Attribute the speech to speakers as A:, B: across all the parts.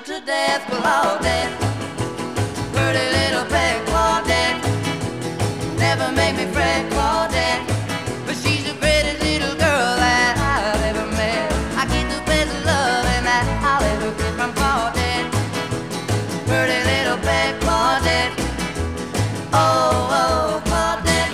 A: to death, Claudette. Pretty little pet Claudette. Never make me fret, Claudette. But she's the prettiest little girl that I've ever met. I get the best loving that I'll ever get from Claudette. Pretty little pet Claudette. Oh, oh, Claudette.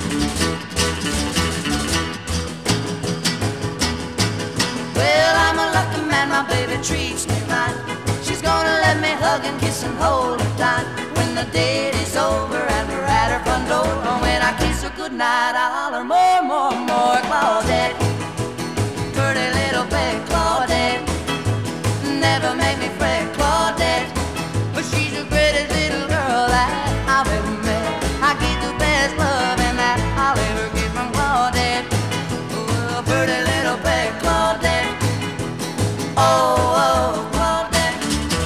A: Well, I'm a lucky man, my baby treats me right. She's gonna let me hug and kiss and hold her tight. When the date is over and we're at her front door, and when I kiss her goodnight, I holler more, more, more, Claudette. Pretty little pet Claudette. Never make me fret, Claudette. But she's the prettiest little girl that I've ever met. I get the best loving that I'll ever get from Claudette. Oh, pretty little pet Claudette. Oh, oh, Claudette.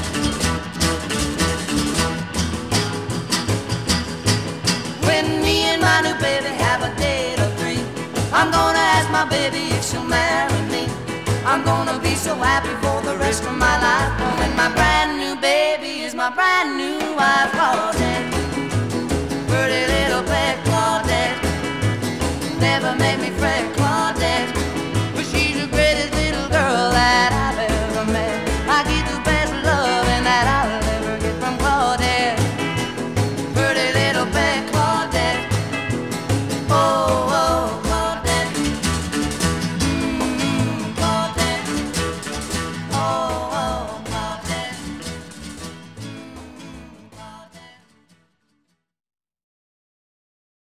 A: When me and my new baby have a date or three, I'm gonna ask my baby if she'll marry me. I'm gonna be so happy for the rest of my life. When my brand new baby is my brand new wife, Claudette. Pretty little pet Claudette. Never make me fret,